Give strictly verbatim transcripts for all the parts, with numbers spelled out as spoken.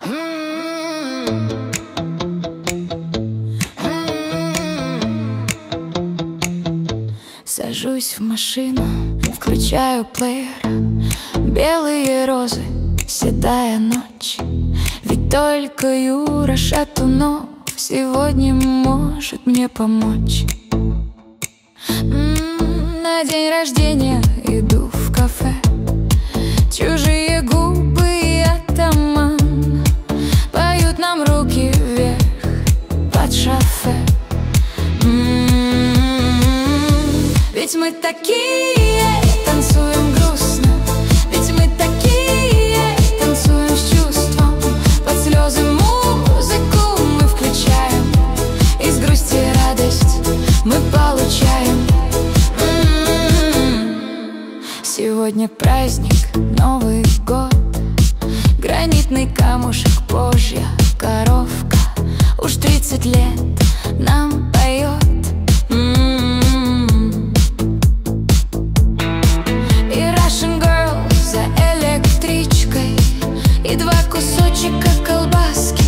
Сажусь в машину, включаю плеер. Белые розы, седая ночь. Ведь только Юра Шатунов сегодня может мне помочь. М-м, на день рождения иду в кафе. Чужие губы и атаман поют нам руки вверх под шофе. Ведь мы такие, танцуем грустно. Ведь мы такие, танцуем с чувством. Под слезы музыку мы включаем. Из грусти радость мы получаем. М-м-м. Сегодня праздник, Новый год. Гранитный камушек, Божья коровка. Уж тридцать лет нам поет. И два кусочка колбаски.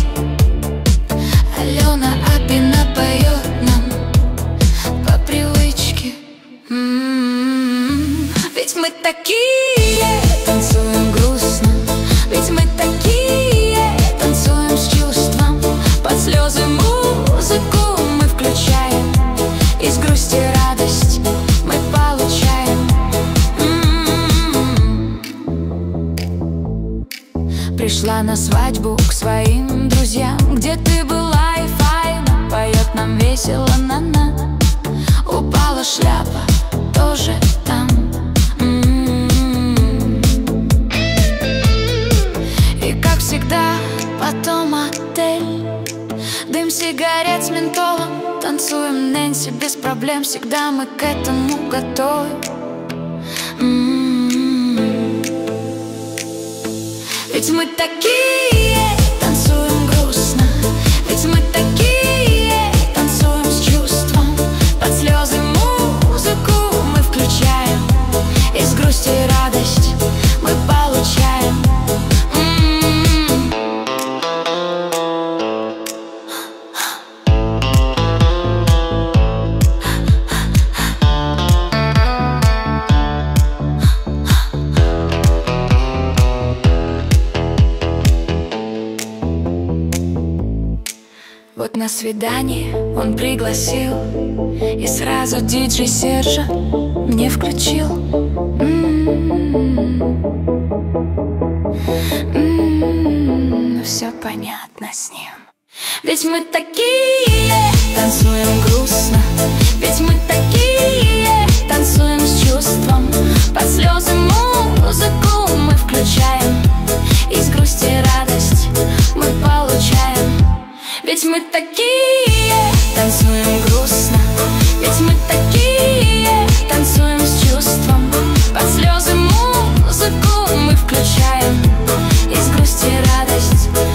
Алена Апина поет нам по привычке. М-м-м. Ведь мы такие, танцуем грустно. Ведь мы такие, танцуем с чувством. Под слезы музыку мы включаем. Из грусти радость мы получаем. Пришла на свадьбу к своим друзьям. Где ты была и файна, поет нам весело на-на. Упала шляпа, тоже там. М-м-м. И как всегда потом отель. Дым сигарет с ментолом. Танцуем Нэнси без проблем. Всегда мы к этому готовы. М-м-м. Ведь мы такие, танцуем грустно. Ведь мы такие, танцуем с чувством. Под слезы музыку мы включаем. Из грусти радость мы получаем. Вот на свидание он пригласил. И сразу диджей Сержа мне включил. М-м-м. М-м-м. Все понятно с ним. Ведь мы такие, танцуем грустно. Ведь мы такие, танцуем с чувством. Под слезы музыку мы включаем. Из грусти радость мы получаем. Ведь мы такие, танцуем грустно. Ведь мы такие, танцуем с чувством. Под слезы музыку мы включаем. Из грусти радость